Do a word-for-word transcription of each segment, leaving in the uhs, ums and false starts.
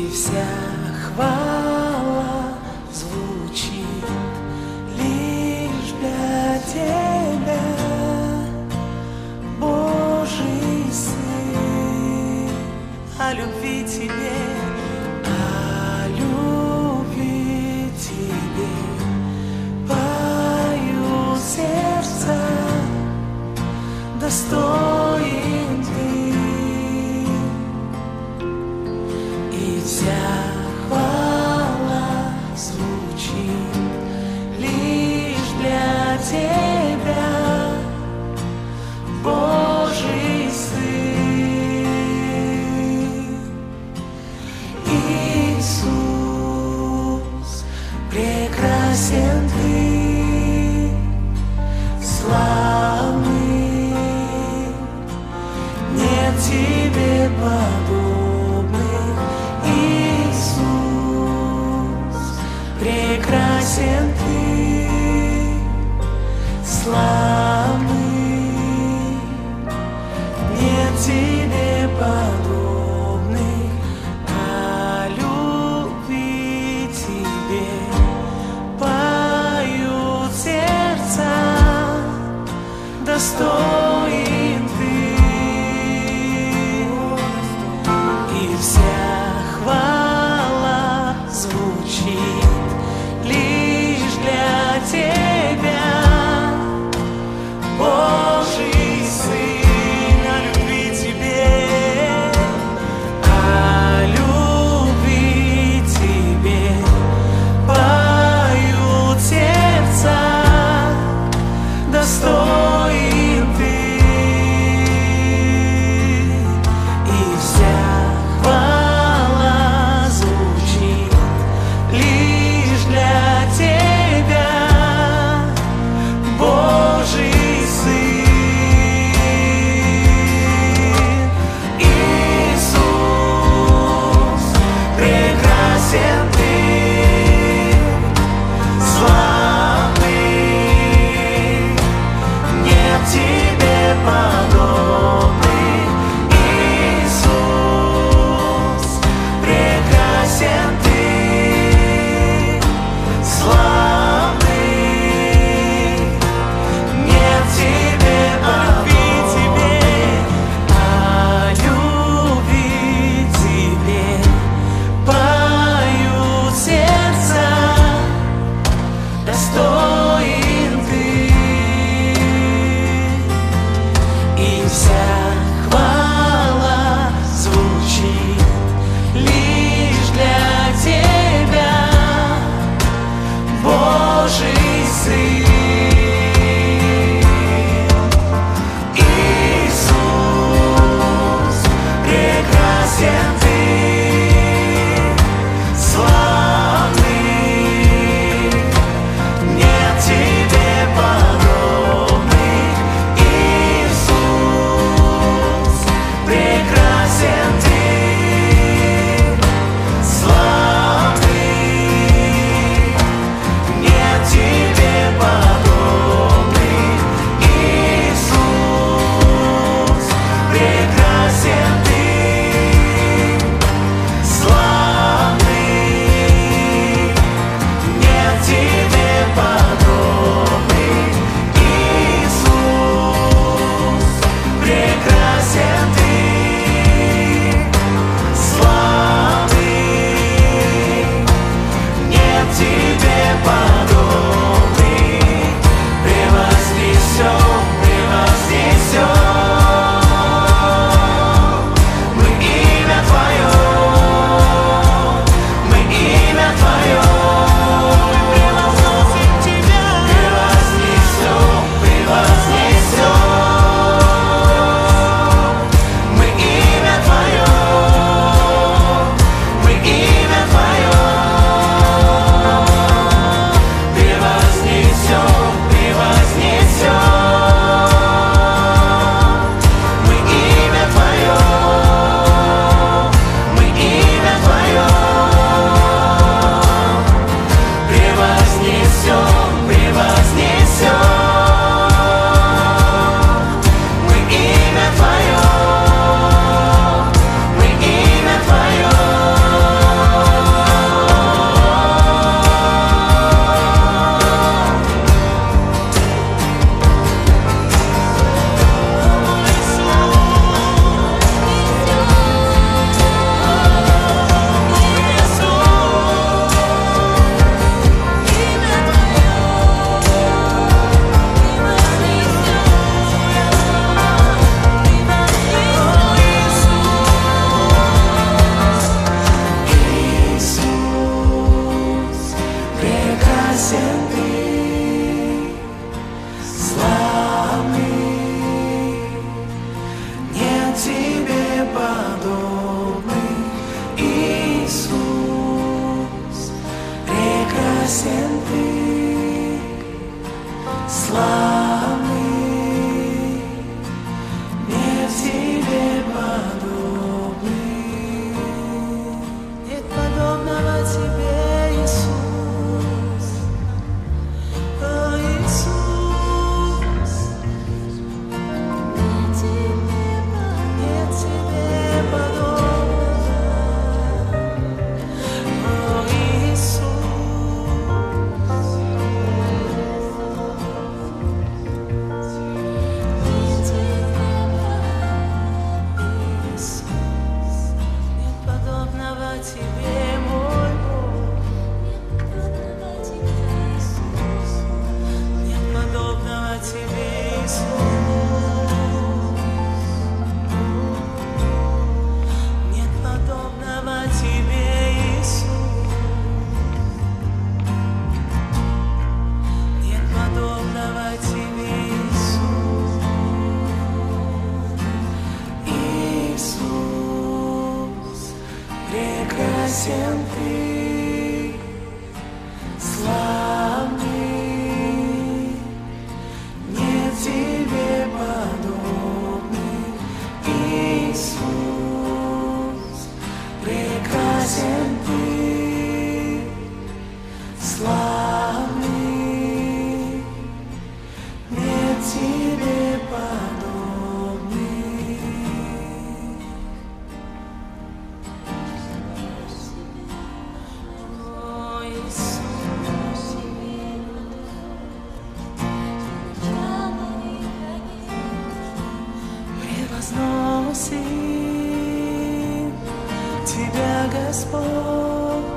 вся хвала звучит лишь для Тебя, Божий Сын. О любви Тебе, о любви Тебе поют сердца, достоин Ты. И вся хвала звучит лишь для Тебя, Божий Сын. Иисус, прекрасен Ты, славный, нет Тебе подобных. Иисус, прекрасен Ты, славный, нет Тебе подобных. О любви Тебе поют сердца, достоин Ты. И вся хвала звучит лишь для Тебя, Божий Сын. О любви Тебе, о любви Тебе поют сердца, достоин Ты. И вся хвала звучит лишь для Тебя, Божий Сын. Иисус, прекрасен Ты, славный, нет Тебе подобных. Иисус, прекрасен Ты, славный, нет Тебе подобных. О любви Тебе поют сердца, достоин Ты. И вся хвала звучит лишь для Тебя, Божий Сын. Иисус, прекрасен Ты, славный, нет Тебе подобных. Иисус, прекрасен Ты, славный, нет Тебе подобных. Иисус, прекрасен Ты, прекрасен Ты, славный, нет Тебе подобный, Иисус, прекрасен Ты, славный, нет Тебе подобный. О, Иисус, превозносим Тебя, Господь,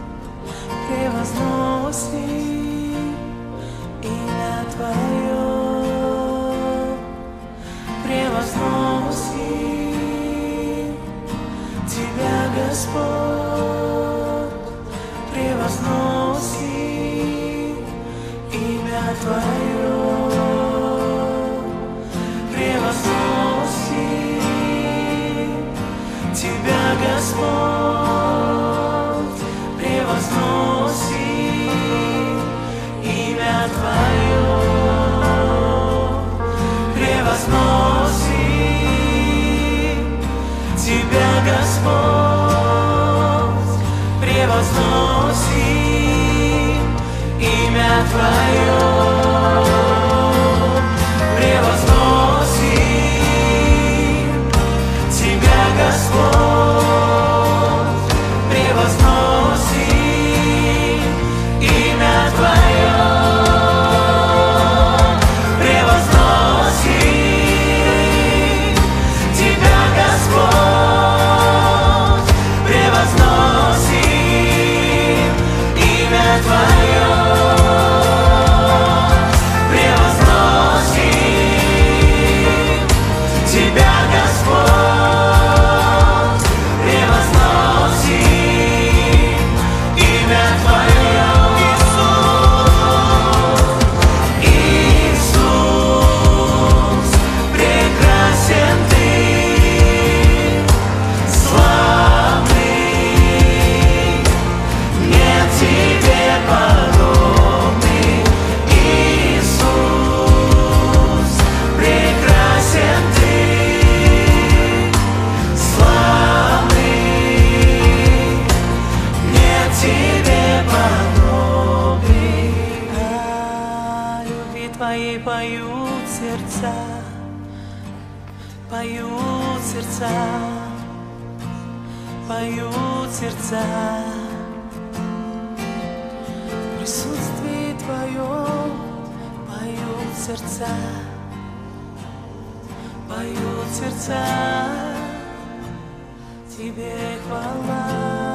превозносим имя Твое, превозносим Тебя, Господь, превозносим имя Твое, превозносим Тебя, Господь, превозносим имя Твое, превозносим Тебя, Господь, превозносим имя Твое, превозносим Тебя, Господь, превозносим имя Твое, превозносим Тебя, Господь, превозносим имя Твое, превозносим Тебя, Господь, превозносим имя Твое. Иисус, прекрасен Ты, славный, нет Тебе подобный. Иисус, прекрасен Ты, славный, нет Тебе подобный. О любви Твоей поют сердца, поют сердца, поют сердца. В присутствии Твоем поют сердца, поют сердца. Тебе хвала.